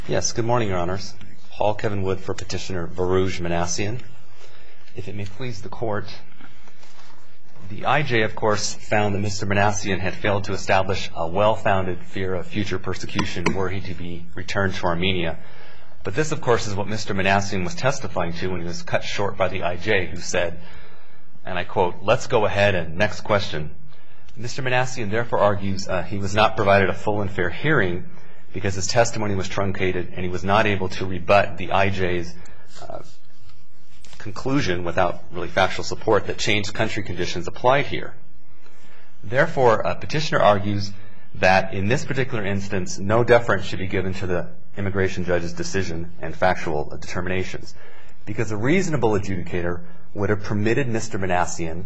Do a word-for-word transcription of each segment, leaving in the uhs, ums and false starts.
Yes, good morning, Your Honors. Paul Kevin Wood for Petitioner Varouj Minassian. If it may please the Court, the I J, of course, found that Mister Minassian had failed to establish a well-founded fear of future persecution were he to be returned to Armenia. But this, of course, is what Mister Minassian was testifying to when he was cut short by the I J, who said, and I quote, "Let's go ahead and next question." Mister Minassian therefore argues uh, he was not provided a full and fair hearing because his testimony was truncated and he was not able to rebut the I J's uh, conclusion without really factual support that changed country conditions applied here. Therefore, a petitioner argues that in this particular instance, no deference should be given to the immigration judge's decision and factual determinations, because a reasonable adjudicator would have permitted Mister Minassian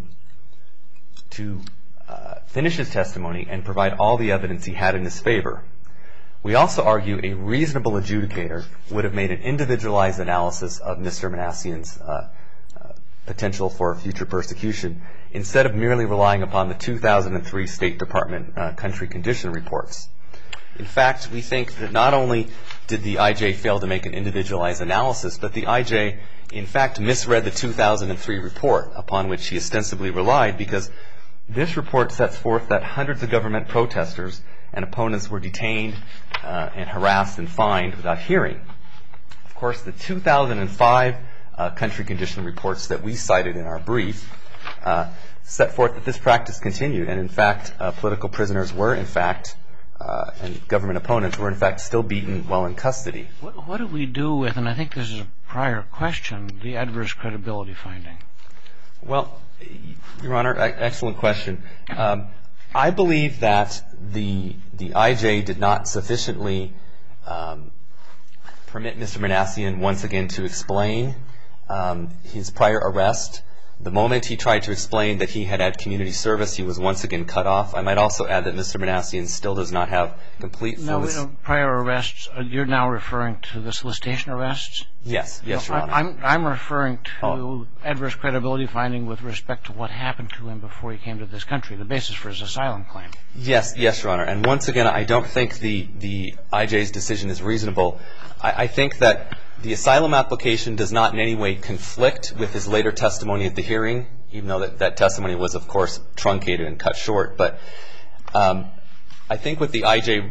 to uh, finish his testimony and provide all the evidence he had in his favor. We also argue a reasonable adjudicator would have made an individualized analysis of Mister Minassian's uh, uh, potential for future persecution instead of merely relying upon the two thousand three State Department uh, country condition reports. In fact, we think that not only did the I J fail to make an individualized analysis, but the I J, in fact, misread the two thousand three report upon which he ostensibly relied, because this report sets forth that hundreds of government protesters and opponents were detained uh, and harassed and fined without hearing. Of course, the two thousand five uh, country condition reports that we cited in our brief uh, set forth that this practice continued, and in fact, uh, political prisoners were in fact, uh, and government opponents were in fact still beaten while in custody. What, what do we do with, and I think this is a prior question, the adverse credibility finding? Well, Your Honor, excellent question. Um, I believe that the the I J did not sufficiently um, permit Mister Minassian once again to explain um, his prior arrest. The moment he tried to explain that he had had community service, he was once again cut off. I might also add that Mister Minassian still does not have complete No, we don't, prior arrests, you're now referring to the solicitation arrests? Yes, yes, no, Your Honor. I, I'm, I'm referring to oh. adverse credibility finding with respect to what happened to him before he came to this country, the basis for his asylum claim. Yes, yes, Your Honor. And once again, I don't think the, the I J's decision is reasonable. I, I think that the asylum application does not in any way conflict with his later testimony at the hearing, even though that, that testimony was, of course, truncated and cut short. But um, I think with the I J...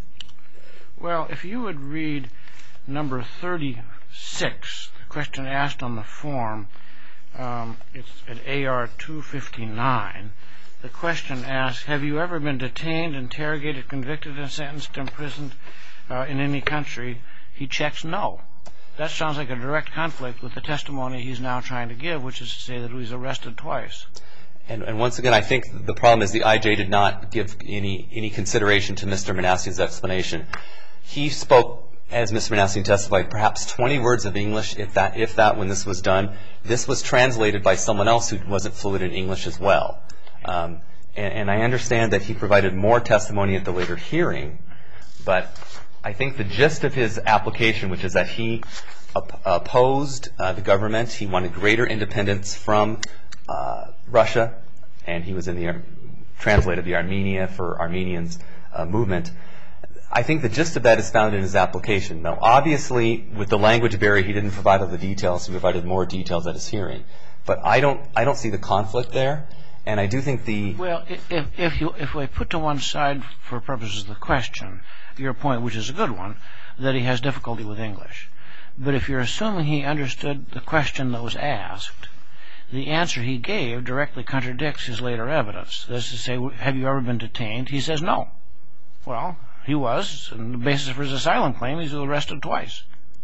Well, if you would read number thirty-six, the question asked on the form, um, it's at A R two fifty-nine. The question asks, have you ever been detained, interrogated, convicted, and sentenced, imprisoned uh, in any country? He checks no. That sounds like a direct conflict with the testimony he's now trying to give, which is to say that he was arrested twice. And, and once again, I think the problem is the I J did not give any, any consideration to Mister Minassian's explanation. He spoke, as Mister Minassian testified, perhaps twenty words of English, if that, if that, when this was done. This was translated by someone else who wasn't fluent in English as well. Um, and, and I understand that he provided more testimony at the later hearing, but I think the gist of his application, which is that he op- opposed uh, the government, he wanted greater independence from uh, Russia, and he was in the, translated the Armenia for Armenians uh, movement. I think the gist of that is found in his application. Now, obviously, with the language barrier, he didn't provide all the details. He provided more details at his hearing. But I don't, I don't see the conflict there, and I do think the... Well, if, if, you, if we put to one side, for purposes of the question, your point, which is a good one, that he has difficulty with English. But if you're assuming he understood the question that was asked, the answer he gave directly contradicts his later evidence. That is to say, have you ever been detained? He says no. Well, he was, and the basis for his asylum claim, he's arrested twice.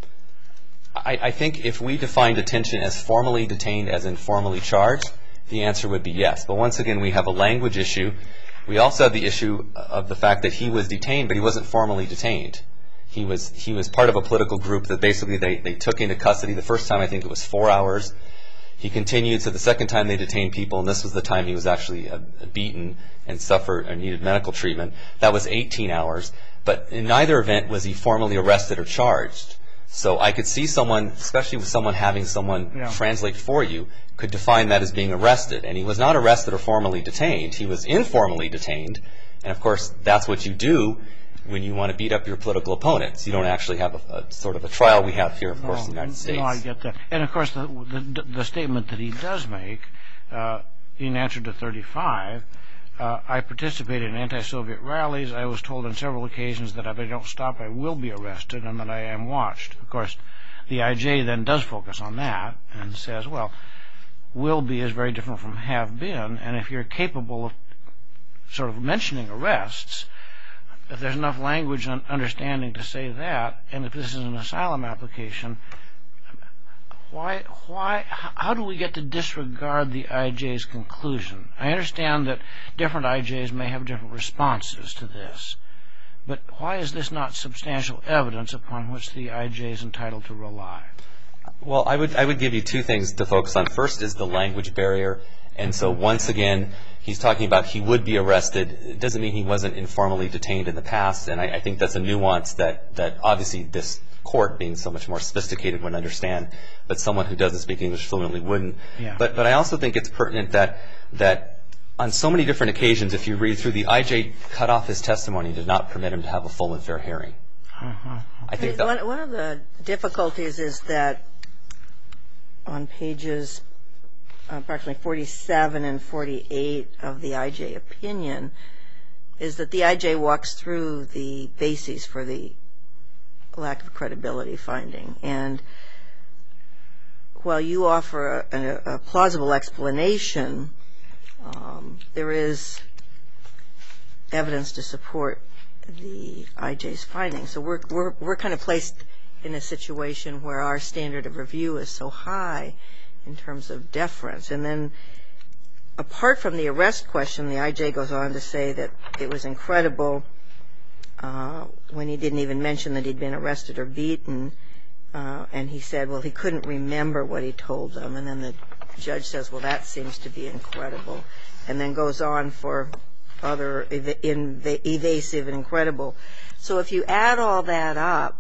I, I think if we define detention as formally detained as in formally charged, the answer would be yes. But once again, we have a language issue. We also have the issue of the fact that he was detained, but he wasn't formally detained. He was he was part of a political group that basically they, they took into custody. The first time, I think it was four hours. He continued, so the second time they detained people, and this was the time he was actually uh, beaten and suffered or needed medical treatment. That was eighteen hours. But in neither event was he formally arrested or charged. So I could see someone, especially with someone having someone yeah. translate for you, could define that as being arrested. And he was not arrested or formally detained. He was informally detained. And, of course, that's what you do when you want to beat up your political opponents. You don't actually have a, a sort of a trial we have here, of course, in the United States. No, I get that. And, of course, the, the, the statement that he does make uh, in answer to thirty-five, uh, I participated in anti-Soviet rallies. I was told on several occasions that if I don't stop, I will be arrested and that I am watched. Of course, the I J then does focus on that and says, well, will be is very different from have been, and if you're capable of sort of mentioning arrests, if there's enough language and understanding to say that, and if this is an asylum application, why, why, how do we get to disregard the I J's conclusion? I understand that different I Js may have different responses to this, but why is this not substantial evidence upon which the I J is entitled to rely? Well, I would I would give you two things to focus on. First is the language barrier. And so once again, he's talking about he would be arrested. It doesn't mean he wasn't informally detained in the past. And I, I think that's a nuance that, that obviously this court, being so much more sophisticated, would understand. But someone who doesn't speak English fluently wouldn't. Yeah. But but I also think it's pertinent that that on so many different occasions, if you read through, the I J cut off his testimony, did not permit him to have a full and fair hearing. Uh-huh. I think that one, one of the difficulties is that on pages approximately forty-seven and forty-eight of the I J opinion is that the I J walks through the bases for the lack of credibility finding. And while you offer a, a, a plausible explanation, um, there is evidence to support the I J's findings. So we're, we're, we're kind of placed in a situation where our standard of review is so high in terms of deference. And then apart from the arrest question, the I J goes on to say that it was incredible uh, when he didn't even mention that he'd been arrested or beaten. Uh, and he said, well, he couldn't remember what he told them. And then the judge says, well, that seems to be incredible. And then goes on for other ev- inv- evasive and incredible. So if you add all that up,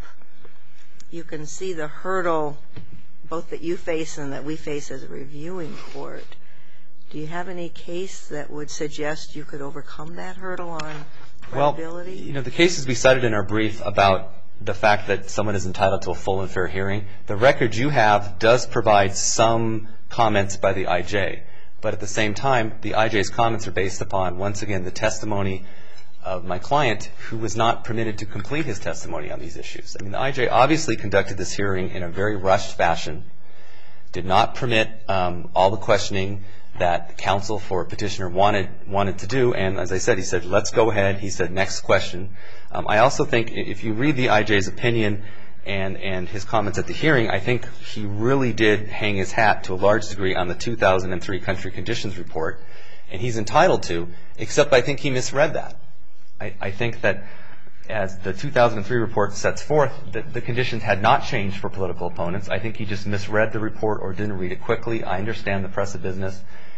you can see the hurdle both that you face and that we face as a reviewing court. Do you have any case that would suggest you could overcome that hurdle on credibility? Well, you know, the cases we cited in our brief about the fact that someone is entitled to a full and fair hearing, the record you have does provide some comments by the I J. But at the same time, the I J's comments are based upon, once again, the testimony of my client, who was not permitted to complete his testimony on these issues. I mean, the I J obviously conducted this hearing in a very rushed fashion, did not permit um, all the questioning that counsel for petitioner wanted wanted to do. And as I said, he said, let's go ahead. He said, next question. Um, I also think if you read the I J's opinion and, and his comments at the hearing, I think he really did hang his hat to a large degree on the two thousand three country conditions report. And he's entitled to, except I think he misread that. I, I think that as the two thousand three report sets forth, that the conditions had not changed for political opponents. I think he just misread the report or didn't read it quickly. I understand the press of business.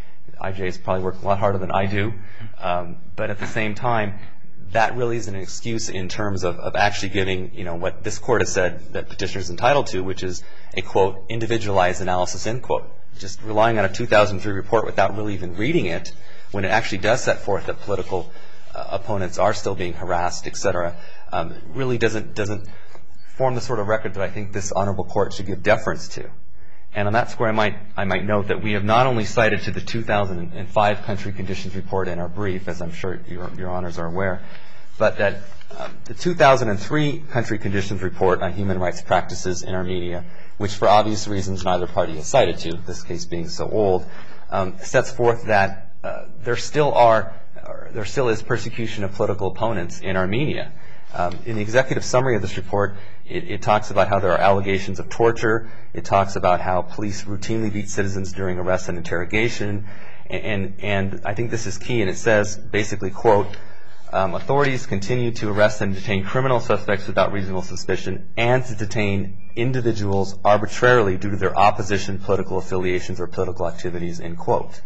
I J has probably worked a lot harder than I do. Um, but at the same time, that really isn't an excuse in terms of, of actually giving, you know, what this court has said that petitioner is entitled to, which is a, quote, individualized analysis, end quote. Just relying on a two thousand three report without really even reading it, when it actually does set forth that political uh, opponents are still being harassed, et cetera, um, really doesn't doesn't form the sort of record that I think this honorable court should give deference to. And on that score, I might I might note that we have not only cited to the two thousand five country conditions report in our brief, as I'm sure your, your honors are aware, but that um, the two thousand three country conditions report on human rights practices in Armenia, which for obvious reasons neither party has cited to, this case being so old, um, sets forth that uh, there still are, or there still is persecution of political opponents in Armenia. Um, in the executive summary of this report, it, it talks about how there are allegations of torture. It talks about how police routinely beat citizens during arrest and interrogation. And, and, and I think this is key, and it says basically, quote, um, authorities continue to arrest and detain criminal suspects without reasonable suspicion and to detain individuals arbitrarily due to their opposition, political affiliations, or political activities, end quote.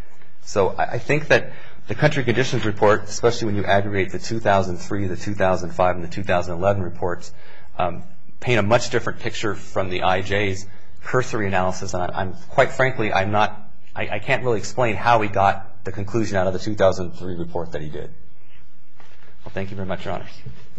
So I, I think that the country conditions report, especially when you aggregate the two thousand three, the two thousand five, and the two thousand eleven reports, um, paint a much different picture from the I J's cursory analysis. And I, I'm quite frankly, I'm not, I, I can't really explain how he got the conclusion out of the two thousand three report that he did. Well, thank you very much, Your Honors.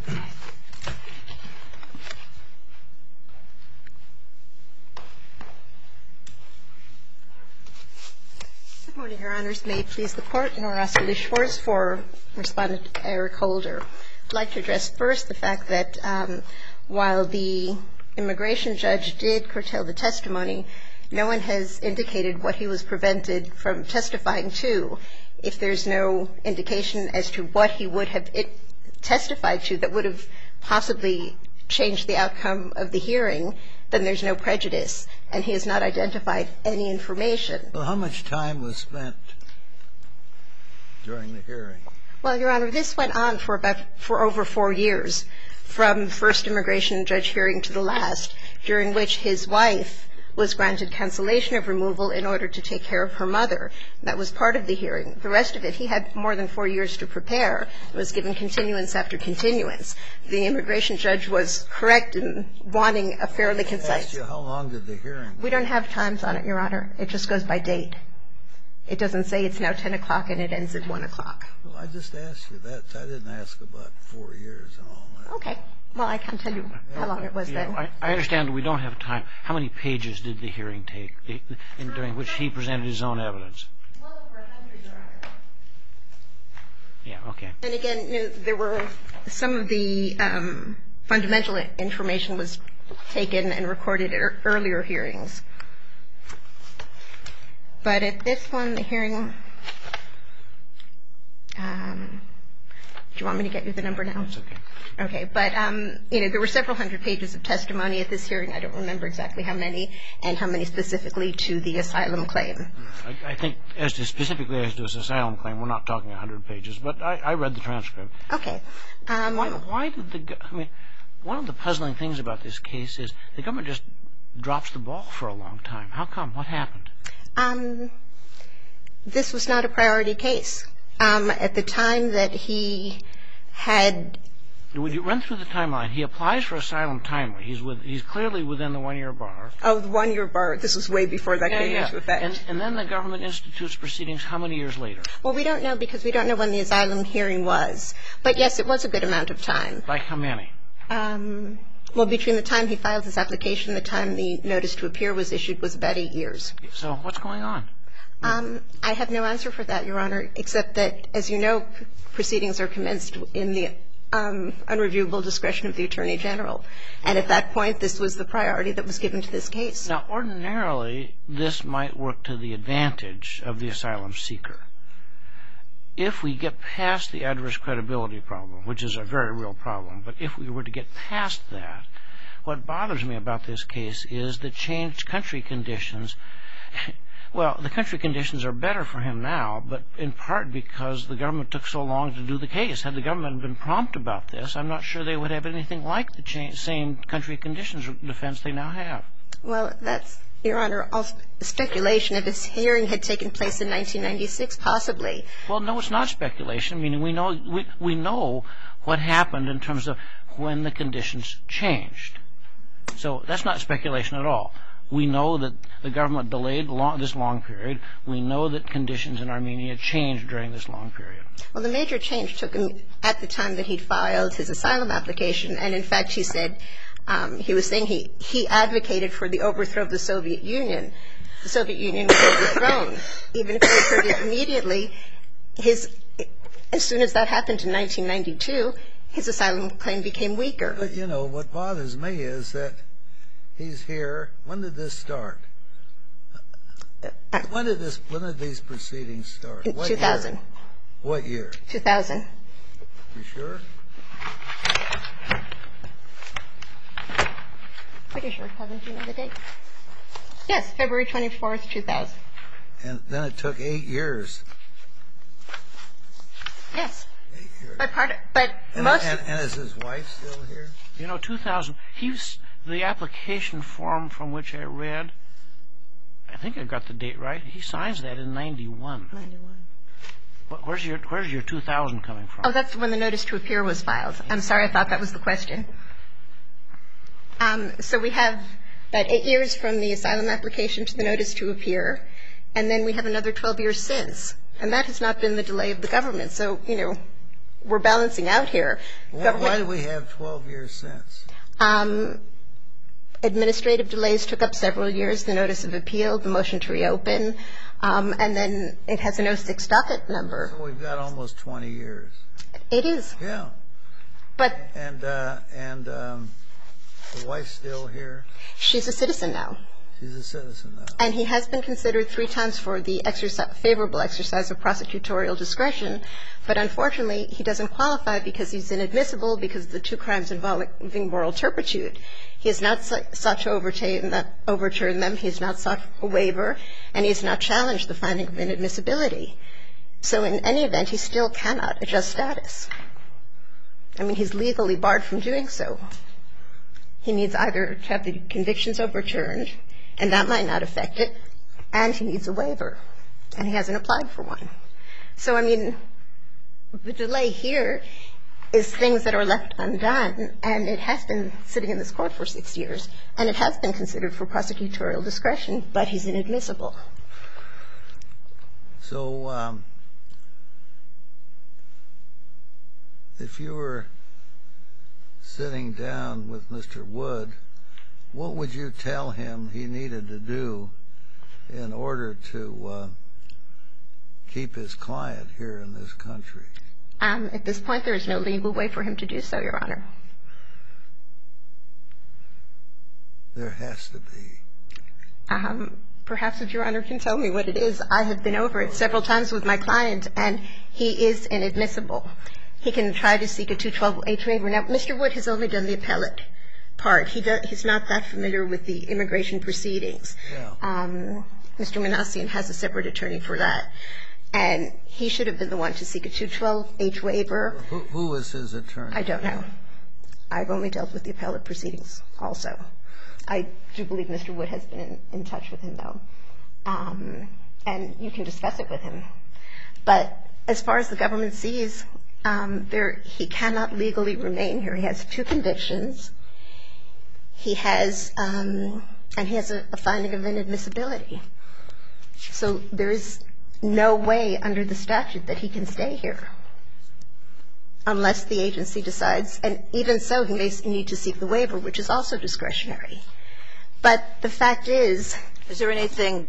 Good morning, Your Honors. May it please the Court, Nora Oscar Schwartz for Respondent Eric Holder. I'd like to address first the fact that um, while the immigration judge did curtail the testimony, no one has indicated what he was prevented from testifying to. If there's no indication as to what he would have it testified to that would have possibly changed the outcome of the hearing, then there's no prejudice, and he has not identified any information. Well, how much time was spent during the hearing? Well, Your Honor, this went on for about for over four years, from the first immigration judge hearing to the last, during which his wife was granted cancellation of removal in order to take care of her mother. That was part of the hearing. The rest of it, he had more than four years to prepare. It was given continuance after continuance. The immigration judge was correct in wanting a fairly concise. I asked you, how long did the hearing take? We don't have times on it, Your Honor. It just goes by date. It doesn't say it's now ten o'clock and it ends at one o'clock. Well, I just asked you that. I didn't ask about four years and all that. Okay. Well, I can't tell you how long it was Yeah, then. I, I understand we don't have time. How many pages did the hearing take in, during which he presented his own evidence? Well over a hundred, Your Honor. Yeah, okay. And again, you know, there were some of the um, fundamental information was taken and recorded at earlier hearings. But at this one, the hearing, um, do you want me to get you the number now? That's okay. Okay, but, um, you know, there were several hundred pages of testimony at this hearing. I don't remember exactly how many and how many specifically to the asylum claim. I, I think as to specifically as to his asylum claim, we're not talking a hundred pages, but I, I read the transcript. Okay. Um, Why, why did the, go- I mean, one of the puzzling things about this case is the government just drops the ball for a long time. How come? What happened? Um, this was not a priority case. Um, at the time that he had... Would you run through the timeline? He applies for asylum timely. He's with, he's clearly within the one-year bar. Oh, the one-year bar. This was way before that Yeah, came yeah. into effect. And, and then the government institutes proceedings how many years later? Well, we don't know because we don't know when the asylum hearing was. But, yes, it was a good amount of time. Like how many? Um, well, between the time he filed his application and the time the notice to appear was issued was about eight years. So what's going on? Um, I have no answer for that, Your Honor, except that, as you know, proceedings are commenced in the um, unreviewable discretion of the Attorney General. And at that point, this was the priority that was given to this case. Now, ordinarily, this might work to the advantage of the asylum seeker. If we get past the adverse credibility problem, which is a very real problem, but if we were to get past that, what bothers me about this case is the changed country conditions. Well, the country conditions are better for him now, but in part because the government took so long to do the case. Had the government been prompt about this, I'm not sure they would have anything like the cha- same country conditions defense they now have. Well, that's, Your Honor, all speculation. If his hearing had taken place in nineteen ninety-six, possibly. Well, no, it's not speculation. I mean, we know we, we know what happened in terms of when the conditions changed. So that's not speculation at all. We know that the government delayed long, this long period. We know that conditions in Armenia changed during this long period. Well, the major change took him at the time that he'd filed his asylum application. And, in fact, he said um, he was saying he, he advocated for the overthrow of the Soviet Union. The Soviet Union was overthrown. Even if it occurred immediately, his, as soon as that happened in nineteen ninety-two, his asylum claim became weaker. But, you know, what bothers me is that he's here. When did this start? When did this? When did these proceedings start? In What two thousand. Year? What year? two thousand. You sure? Pretty sure. Haven't you know the date? Yes, February twenty-fourth, two thousand. And then it took eight years. Yes. Eight years. But part of, but And, most and, and is his wife still here? You know, two thousand, he's, the application form from which I read, I think I got the date right, he signs that in ninety-one. ninety-one. What, where's your, where's your two thousand coming from? Oh, that's when the notice to appear was filed. I'm sorry, I thought that was the question. Um, so we have about eight years from the asylum application to the notice to appear, and then we have another twelve years since. And that has not been the delay of the government. So, you know, we're balancing out here. Why, why do we have twelve years since? Um, administrative delays took up several years, the notice of appeal, the motion to reopen, um, and then it has an oh six docket number. So we've got almost twenty years. It is. Yeah. But And, uh, and um, the wife's still here? she's a citizen now. She's a citizen now. And he has been considered three times for the exercise, favorable exercise of prosecutorial discretion, but unfortunately he doesn't qualify because he's inadmissible because of the two crimes involving moral turpitude. He has not sought to overturn them, he has not sought a waiver, and he has not challenged the finding of inadmissibility. So in any event, he still cannot adjust status. I mean, he's legally barred from doing so. He needs either to have the convictions overturned, and that might not affect it, and he needs a waiver, and he hasn't applied for one. So, I mean, the delay here is things that are left undone, and it has been sitting in this court for six years, and it has been considered for prosecutorial discretion, but he's inadmissible. So, um, if you were sitting down with Mister Wood, what would you tell him he needed to do in order to uh, keep his client here in this country? Um, at this point, there is no legal way for him to do so, Your Honor. There has to be. Um, perhaps if Your Honor can tell me what it is. I have been over it several times with my client, and he is inadmissible. He can try to seek a two twelve H waiver. Now, Mister Wood has only done the appellate part. He does, he's not that familiar with the immigration proceedings. Yeah. Um, Mister Manassian has a separate attorney for that. And he should have been the one to seek a two twelve H waiver. Who, who was his attorney? I don't know. I've only dealt with the appellate proceedings also. I do believe Mister Wood has been in, in touch with him, though. Um, and you can discuss it with him. But as far as the government sees, um, there, he cannot legally remain here. He has two convictions. He has, um, and he has a, a finding of inadmissibility. So there is no way under the statute that he can stay here unless the agency decides, and even so, he may need to seek the waiver, which is also discretionary. But the fact is... Is there anything,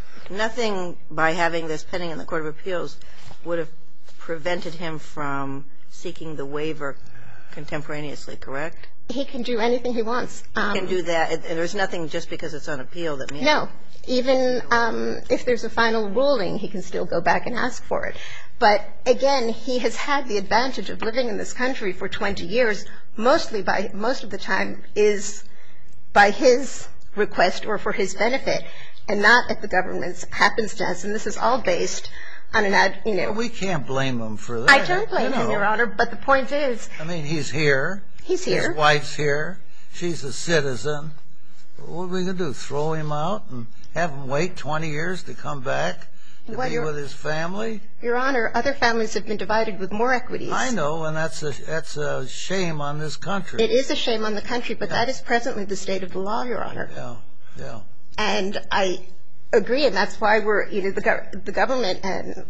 nothing by having this pending in the Court of Appeals would have prevented him from seeking the waiver contemporaneously, correct? He can do anything he wants. Um, He can do that, and there's nothing just because it's on appeal that means... No. Even um, if there's a final ruling, he can still go back and ask for it. But again, he has had the advantage of living in this country for twenty years, mostly by, most of the time is by his request or for his benefit, and not at the government's happenstance. And this is all based on an, ad, you know... Well, we can't blame him for that. I don't blame you know. him, Your Honor, but the point is... I mean, he's here. He's here. His wife's here. She's a citizen. What are we going to do, throw him out and have him wait twenty years to come back to Well, be Your- with his family? Your Honor, other families have been divided with more equities. I know, and that's a, that's a shame on this country. It is a shame on the country, but that is presently the state of the law, Your Honor. Yeah, yeah. And I agree, and that's why we're, you know, the, gov- the government and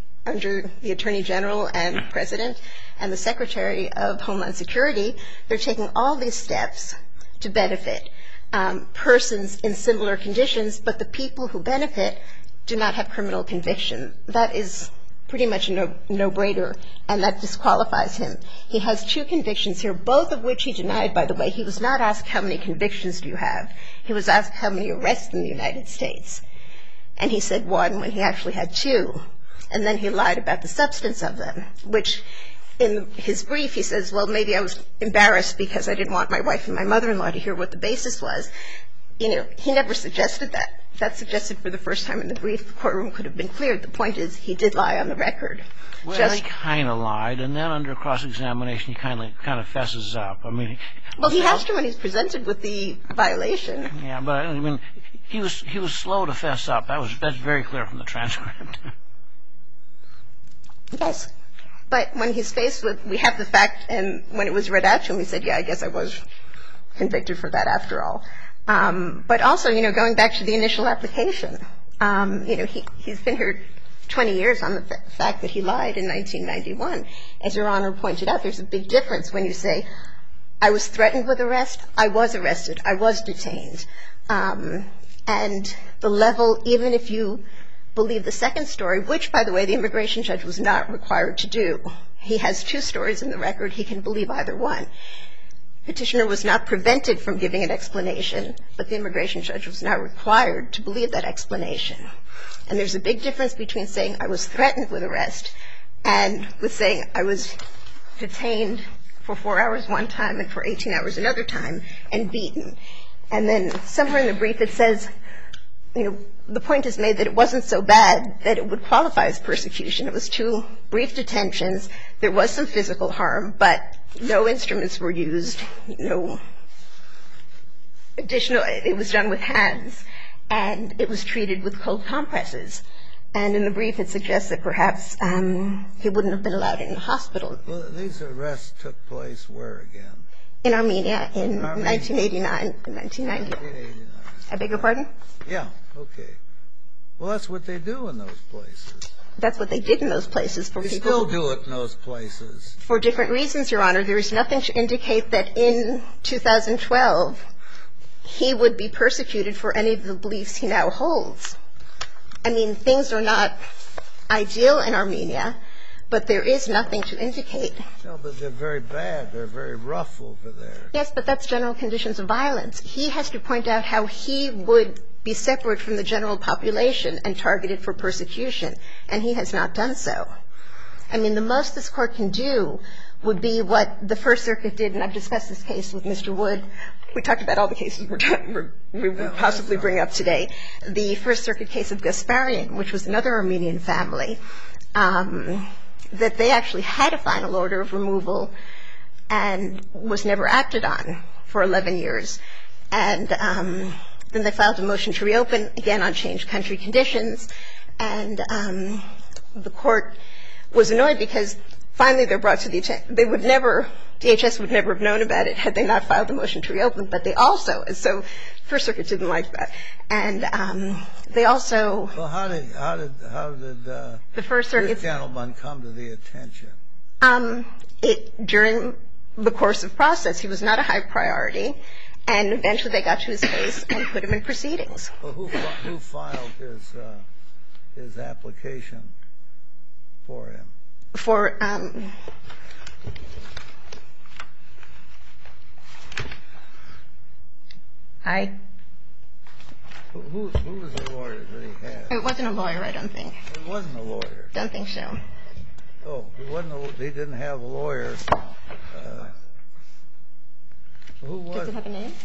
under the Attorney General and President and the Secretary of Homeland Security, they're taking all these steps to benefit um, persons in similar conditions, but the people who benefit do not have criminal conviction. That is pretty much a no, no-brainer, and that disqualifies him. He has two convictions here, both of which he denied, by the way. He was not asked how many convictions do you have. He was asked how many arrests in the United States. And he said one when he actually had two. And then he lied about the substance of them, which in his brief he says, well, maybe I was embarrassed because I didn't want my wife and my mother-in-law to hear what the basis was. You know, he never suggested that. That's suggested for the first time in the brief. The courtroom could have been cleared. The point is he did lie on the record. Well, Just, he kind of lied, and then under cross-examination, he kind of kind of fesses up. I mean, well, he has to when he's presented with the violation. Yeah, but I mean, he was he was slow to fess up. That was that's very clear from the transcript. Yes. But when he's faced with, we have the fact, and when it was read out to him, he said, yeah, I guess I was convicted for that after all. Um, but also, you know, going back to the initial application, um, you know, he, he's been here twenty years on the f- fact that he lied in nineteen ninety-one. As Your Honor pointed out, there's a big difference when you say, I was threatened with arrest, I was arrested, I was detained. Um, and the level, even if you believe the second story, which, by the way, the immigration judge was not required to do. He has two stories in the record. He can believe either one. Petitioner was not prevented from giving an explanation, but the immigration judge was not required to believe that explanation. And there's a big difference between saying I was threatened with arrest and with saying I was detained for four hours one time and for eighteen hours another time and beaten. And then somewhere in the brief it says, you know, the point is made that it wasn't so bad that it would qualify as persecution. It was two brief detentions. There was some physical harm, but no instruments were used, no additional, it was done with hands, and it was treated with cold compresses. And in the brief it suggests that perhaps um, he wouldn't have been allowed in the hospital. Well, these arrests took place where again? In Armenia in Armenia. nineteen eighty-nine and nineteen ninety. nineteen eighty-nine. I beg your pardon? Yeah, okay. Well, that's what they do in those places. That's what they did in those places for They people. still do it in those places. For different reasons, Your Honor. There is nothing to indicate that in two thousand twelve he would be persecuted for any of the beliefs he now holds. I mean, things are not ideal in Armenia, but there is nothing to indicate. No, but they're very bad. They're very rough over there. Yes, but that's general conditions of violence. He has to point out how he would be separate from the general population and targeted for persecution, and he has not done so. I mean, the most this Court can do would be what the First Circuit did, and I've discussed this case with Mister Wood. We talked about all the cases we're talking, we would possibly bring up today. The First Circuit case of Gasparian, which was another Armenian family, um, that they actually had a final order of removal and was never acted on for eleven years. And um, then they filed a motion to reopen, again on changed country conditions, and um, the Court was annoyed because finally they're brought to the attention. They would never, D H S would never have known about it had they not filed the motion to reopen, but they also, so First Circuit didn't like that. And um, they also... Well, how did, how did, how did uh, the First Circuit, this gentleman come to the attention? Um, it, during the course of process, he was not a high priority, and eventually they got to his case and put him in proceedings. Well, who, who filed his, uh, his application for him? For, um, I, Who, who, who was the lawyer that he had? it wasn't a lawyer, I don't think. It wasn't a lawyer. Don't think so. Oh, he wasn't. A, he didn't have a lawyer. Uh, who was? Does it have a name?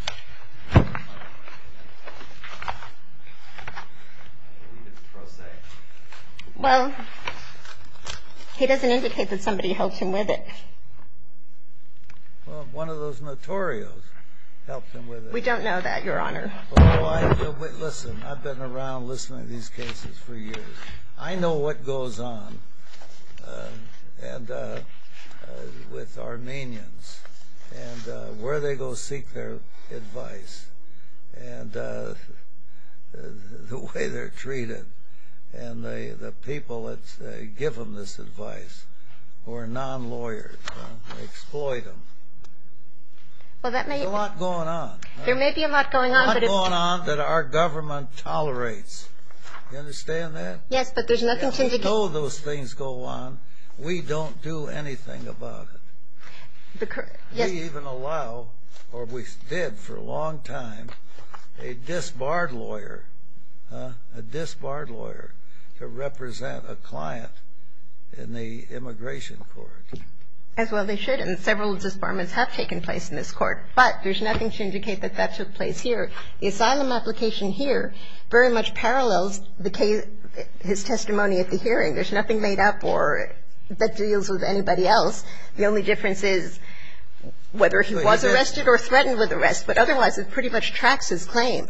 Well, he doesn't indicate that somebody helped him with it. Well, one of those notorios helped him with it. We don't know that, Your Honor. Oh, I wait, listen. I've been around listening to these cases for years. I know what goes on, uh, and uh, uh, with Armenians, and uh, where they go seek their advice, and uh, the way they're treated, and the the people that uh, give them this advice, who are non-lawyers, uh, they exploit them. Well, that may... There's a lot going on. There may be a lot going on, A lot but... going on that our government tolerates. You understand that? Yes, but there's nothing Yeah, to we indicate... know those things go on. We don't do anything about it. The cur- yes. We even allow, or we did for a long time, a disbarred lawyer, uh, a disbarred lawyer, to represent a client in the immigration court. As well they should, and several disbarments have taken place in this court. But there's nothing to indicate that that took place here. The asylum application here very much parallels the case, his testimony at the hearing. There's nothing made up or that deals with anybody else. The only difference is whether he So he was did- arrested or threatened with arrest. But otherwise, it pretty much tracks his claim.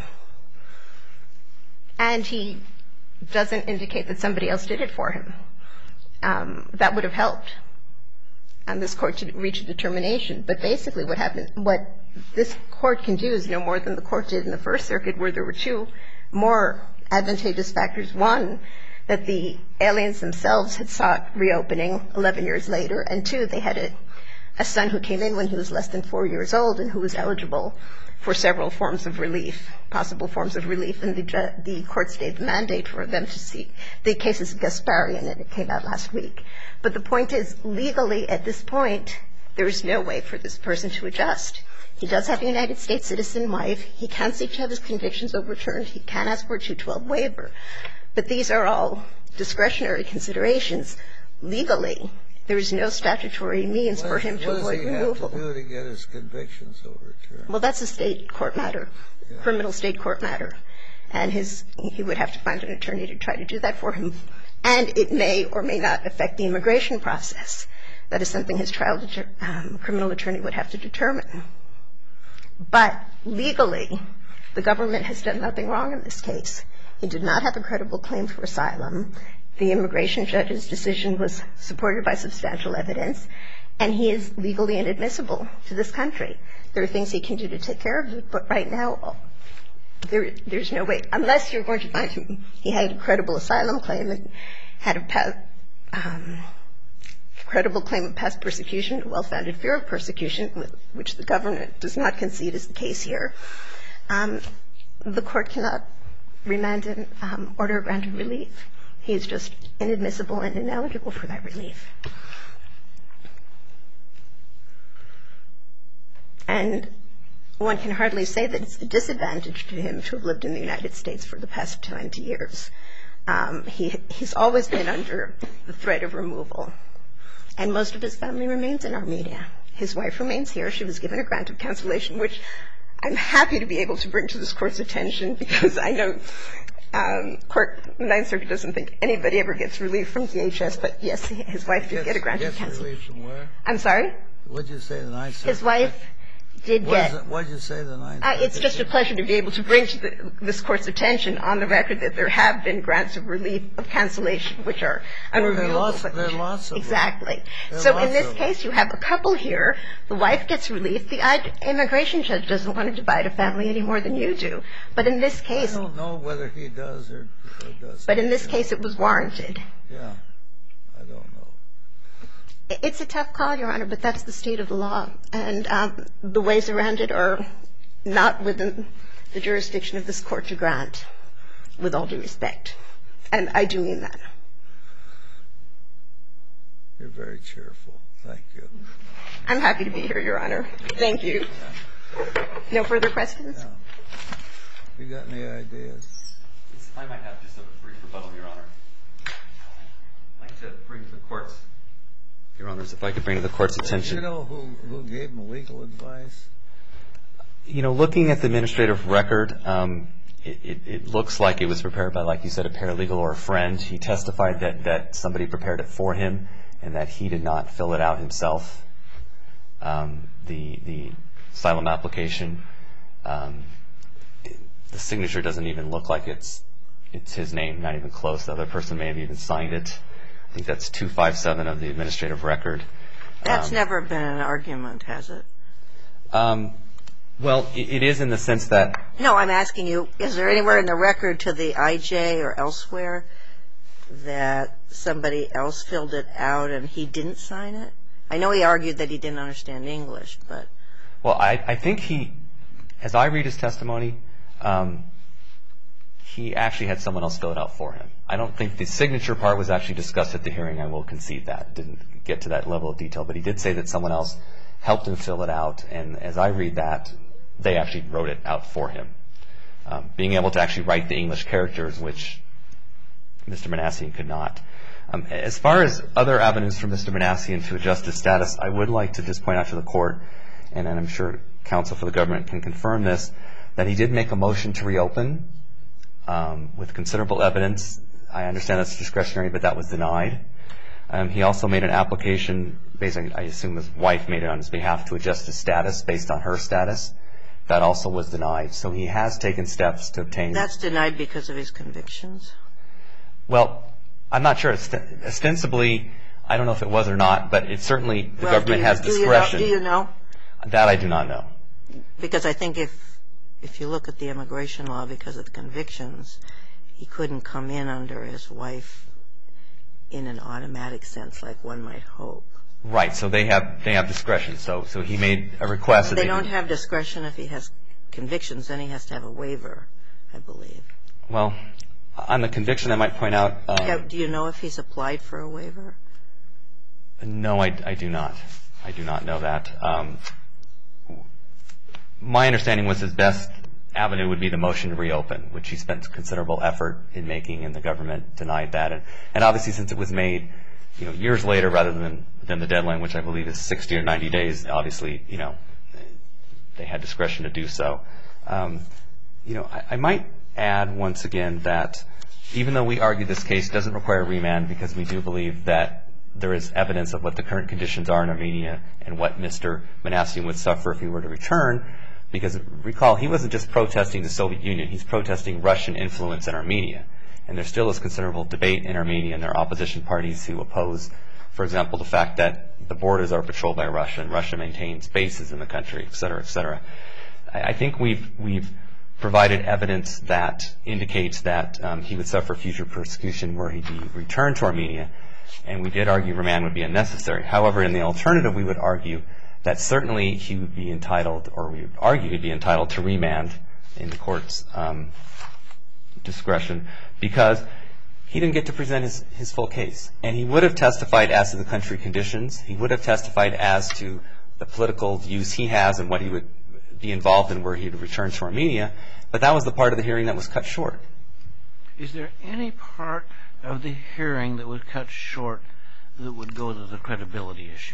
And he doesn't indicate that somebody else did it for him. Um, that would have helped on this court to reach a determination. But basically what happened, what this court can do is no more than the court did in the First Circuit, where there were two more advantageous factors. One, that the aliens themselves had sought reopening eleven years later, and two, they had a, a son who came in when he was less than four years old and who was eligible for several forms of relief, possible forms of relief, and the, the court stayed the mandate for them to see. The case is Gasparian, and it came out last week. But the point is, legally, at this point, there is no way for this person to adjust. He does have a United States citizen wife. He can seek to have his convictions overturned. He can ask for a two twelve waiver. But these are all discretionary considerations. Legally, there is no statutory means for him to avoid removal. What does he have to do to get his convictions overturned? Well, that's a state court matter, Yeah. criminal state court matter. And his, he would have to find an attorney to try to do that for him. And it may or may not affect the immigration process. That is something his trial deter- um, criminal attorney would have to determine. But legally, the government has done nothing wrong in this case. He did not have a credible claim for asylum. The immigration judge's decision was supported by substantial evidence, and he is legally inadmissible to this country. There are things he can do to take care of it, but right now, there, there's no way, unless you're going to find him, he had a credible asylum claim and had a past, um, credible claim of past persecution, a well-founded fear of persecution, which the government does not concede is the case here. Um, the court cannot remand and um, order a grant of relief. He is just inadmissible and ineligible for that relief. And one can hardly say that it's a disadvantage to him to have lived in the United States for the past twenty years. Um, he, he's always been under the threat of removal. And most of his family remains in Armenia. His wife remains here. She was given a grant of cancellation, which I'm happy to be able to bring to this Court's attention because I know um, court, the Ninth Circuit doesn't think anybody ever gets relief from D H S, but yes, his wife did get a grant of cancellation. Relief from where? I'm sorry? What did you say, the Ninth Circuit? His wife did What get. is it- What did you say, the Ninth Uh, Circuit? it's just a pleasure to be able to bring to the, this Court's attention on the record that there have been grants of relief of cancellation, which are Well, there are unreviewable. lots- but- there are lots of them. Exactly. There are So in lots this of them. case, you have a couple here. The wife gets relief. The I- immigration judge doesn't want to divide a family any more than you do. But in this I case, don't know whether he does or, or doesn't. but in this case, it was warranted. Yeah, I don't know. It's a tough call, Your Honor, but that's the state of the law. And um, the ways around it are not within the jurisdiction of this Court to grant, with all due respect. And I do mean that. You're very cheerful. Thank you. I'm happy to be here, Your Honor. Thank you. No further questions? Yeah. You got any ideas? I might have just a brief rebuttal, Your Honor. I'd like to bring to the Court's, Your Honors, if I could bring to the Court's Do attention. you know who, who gave him legal advice? You know, looking at the administrative record, um, it, it, it looks like it was prepared by, like you said, a paralegal or a friend. He testified that, that somebody prepared it for him and that he did not fill it out himself, um, the, the asylum application. Um, it, the signature doesn't even look like it's, it's his name, not even close. The other person may have even signed it. I think that's two fifty-seven of the administrative record. That's Um, never been an argument, has it? Um, well, it, it is in the sense that No, I'm asking you, is there anywhere in the record to the I J or elsewhere that somebody else filled it out and he didn't sign it? I know he argued that he didn't understand English, but... Well, I, I think he, as I read his testimony, um, he actually had someone else fill it out for him. I don't think the signature part was actually discussed at the hearing. I will concede that. It didn't get to that level of detail, but he did say that someone else helped him fill it out, and as I read that, they actually wrote it out for him. Um, being able to actually write the English characters, which Mister Manassian could not. Um, as far as other avenues for Mister Manassian to adjust his status, I would like to just point out to the Court, and I'm sure counsel for the government can confirm this, that he did make a motion to reopen um, with considerable evidence. I understand that's discretionary, but that was denied. Um, he also made an application, basically, I assume his wife made it on his behalf, to adjust his status based on her status. That also was denied. So he has taken steps to obtain... That's denied because of his convictions? Well, I'm not sure. Ost- ostensibly, I don't know if it was or not, but it certainly, the Well, government do you- has do you know- discretion. Do you know? That I do not know. Because I think if if you look at the immigration law, because of the convictions, he couldn't come in under his wife in an automatic sense like one might hope. Right, so they have they have discretion. So so he made a request. They, that they don't did. have discretion if he has convictions, then he has to have a waiver, I believe. Well, on the conviction, I might point out. Um, Yeah, do you know if he's applied for a waiver? No, I, I do not. I do not know that. Um, my understanding was his best avenue would be the motion to reopen, which he spent considerable effort in making, and the government denied that. And, and obviously, since it was made, you know, years later rather than than the deadline, which I believe is sixty or ninety days, obviously, you know, they had discretion to do so. Um, you know, I, I might add once again that even though we argue this case doesn't require remand because we do believe that there is evidence of what the current conditions are in Armenia and what Mister Manassian would suffer if he were to return, because recall, he wasn't just protesting the Soviet Union, he's protesting Russian influence in Armenia. And there still is considerable debate in Armenia, and there are opposition parties who oppose, for example, the fact that the borders are patrolled by Russia and Russia maintains bases in the country, et cetera, et cetera. I, I think we've we've provided evidence that indicates that um, he would suffer future persecution were he be returned to Armenia, and we did argue remand would be unnecessary. However, in the alternative, we would argue that certainly he would be entitled, or we would argue he'd be entitled to remand in the court's um, discretion, because he didn't get to present his, his full case. And he would have testified as to the country conditions. He would have testified as to the political views he has and what he would be involved in were he to return to Armenia. But that was the part of the hearing that was cut short. Is there any part of the hearing that was cut short that would go to the credibility issue?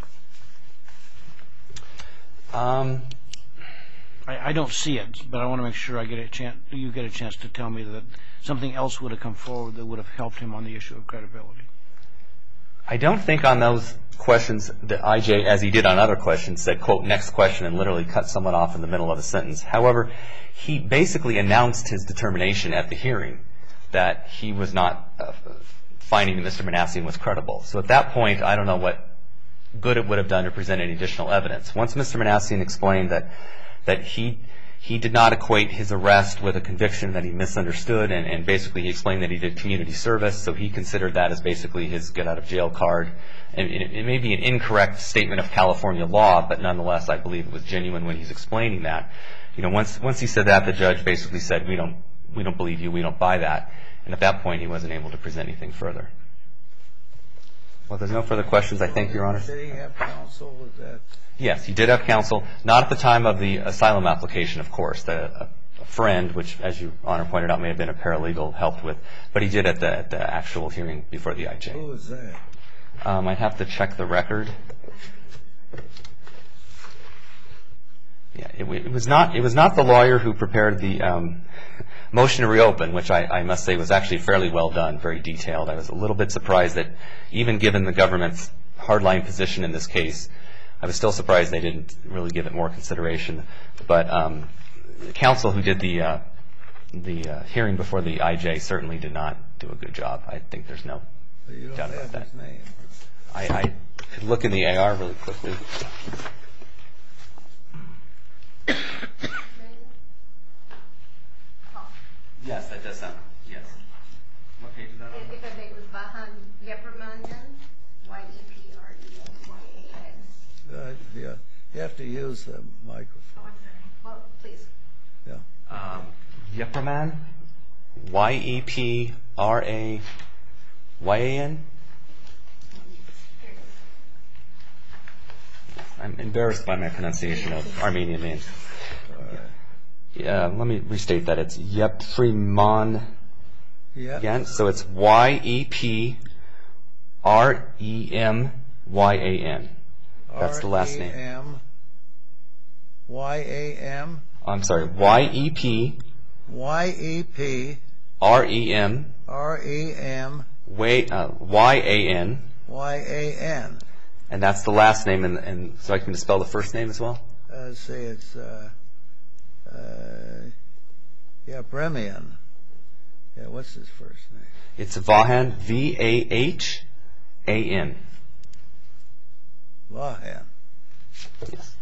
Um, I, I don't see it, but I want to make sure I get a chance. You get a chance to tell me that something else would have come forward that would have helped him on the issue of credibility. I don't think on those questions that I J, as he did on other questions, said, quote, next question, and literally cut someone off in the middle of a sentence. However, he basically announced his determination at the hearing that he was not uh, finding that Mister Manassian was credible. So at that point, I don't know what good it would have done to present any additional evidence. Once Mister Manassian explained that that he he did not equate his arrest with a conviction that he misunderstood, and, and basically he explained that he did community service, so he considered that as basically his get-out-of-jail card. And it, it may be an incorrect statement of California law, but nonetheless, I believe it was genuine when he's explaining that. You know, once once he said that, the judge basically said, we don't we don't believe you, we don't buy that. And at that point, he wasn't able to present anything further. Well, if there's no further questions, I thank Your Honor. Did he have counsel with that? Yes, he did have counsel, not at the time of the asylum application, of course. The, a friend, which, as Your Honor pointed out, may have been a paralegal, helped with. But he did at the, at the actual hearing before the I J. Who was that? Um, I'd have to check the record. Yeah, it, it was not. It was not the lawyer who prepared the um, motion to reopen, which I, I must say was actually fairly well done, very detailed. I was a little bit surprised that, even given the government's hardline position in this case, I was still surprised they didn't really give it more consideration. But um, the counsel who did the uh, the uh, hearing before the I J certainly did not do a good job. I think there's no But you don't doubt about have that. his name. I, I could look in the A R really quickly. Yes, that does sound. Yes. What page is that on? Because it was Vahan Yepramanyan, Y E P R E M Y A N. Uh, yeah, you have to use the microphone. Oh, I'm sorry. Well, please. Yeah. Um, Yepraman, Y E P R A Y A N. I'm embarrassed by my pronunciation of Armenian names. Yeah, let me restate that. It's Yepraman. Yeah. Again, so it's Y E P R E M Y A N. That's the last name. R E M Y A M I'm sorry, Y E P Y E P R E M R E M Y A N. Y A N. And that's the last name, and, and so I can spell the first name as well? Uh, say it's uh, uh, yeah, Bremian. Yeah, what's his first name? It's Vahan, V A H A N. Vahan. Yes.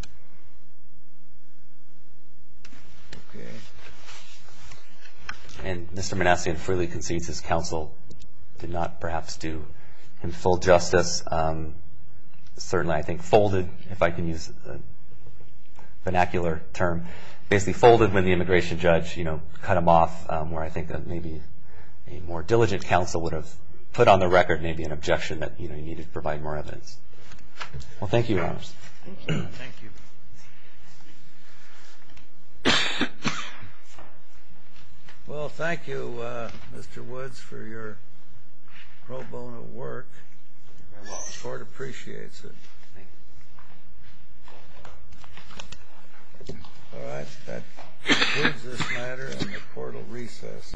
Okay. and Mister Manassian freely concedes his counsel did not perhaps do him full justice. Um, certainly, I think folded, if I can use a vernacular term, basically folded when the immigration judge, you know, cut him off, um, where I think that maybe a more diligent counsel would have put on the record maybe an objection that, you know, he needed to provide more evidence. Well, thank you, Your Honors. Thank you. Thank you. Well, thank you, uh, Mister Woods, for your pro bono work. The court appreciates it. All right, that concludes this matter, and the court will recess.